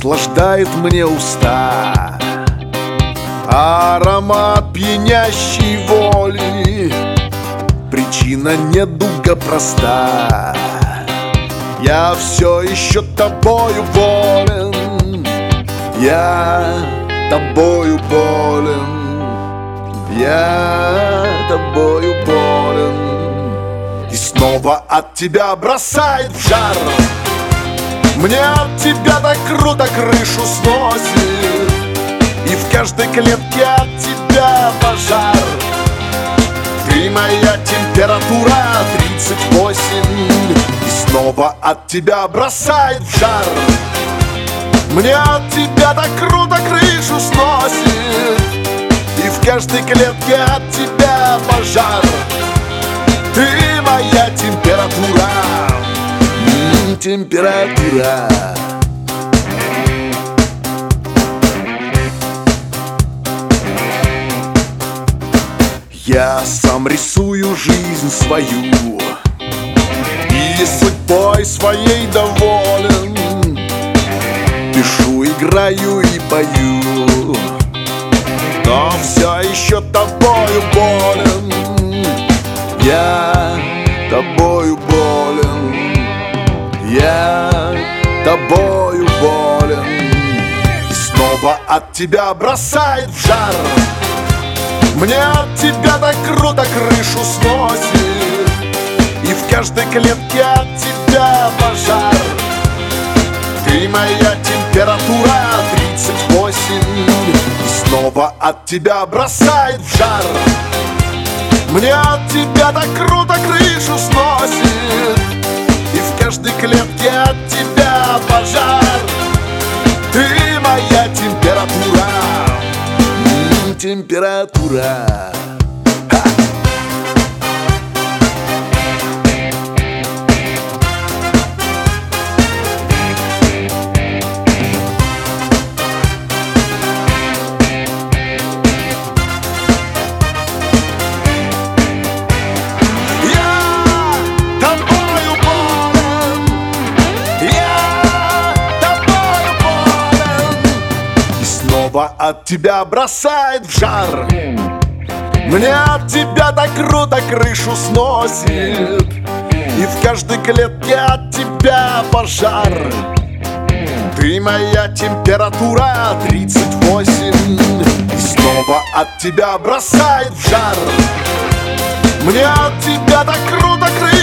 услаждает мне уста. Аромат пьянящей воли, причина недуга проста. Я все еще тобою болен, я тобою болен, я тобою болен. И снова от тебя бросает в жар. Мне от тебя так круто крышу сносит, и в каждой клетке от тебя пожар. Ты моя температура 38, и снова от тебя бросает в жар. Мне от тебя так круто крышу сносит, и в каждой клетке от тебя пожар. Ты моя температура, температура. Я сам рисую жизнь свою и судьбой своей доволен. Пишу, играю и пою, но все еще тобою болен. Я тобою болен, я тобою болен. И снова от тебя бросает в жар. Мне от тебя так круто крышу сносит, и в каждой клетке от тебя пожар. Ты моя температура 38, и снова от тебя бросает в жар. Мне от тебя так круто крышу сносит, и в каждой клетке от тебя пожар. Ты моя температура, температура. От тебя бросает в жар. Мне от тебя так круто крышу сносит, и в каждой клетке от тебя пожар. Ты моя температура 38, и снова от тебя бросает в жар. Мне от тебя так круто крышу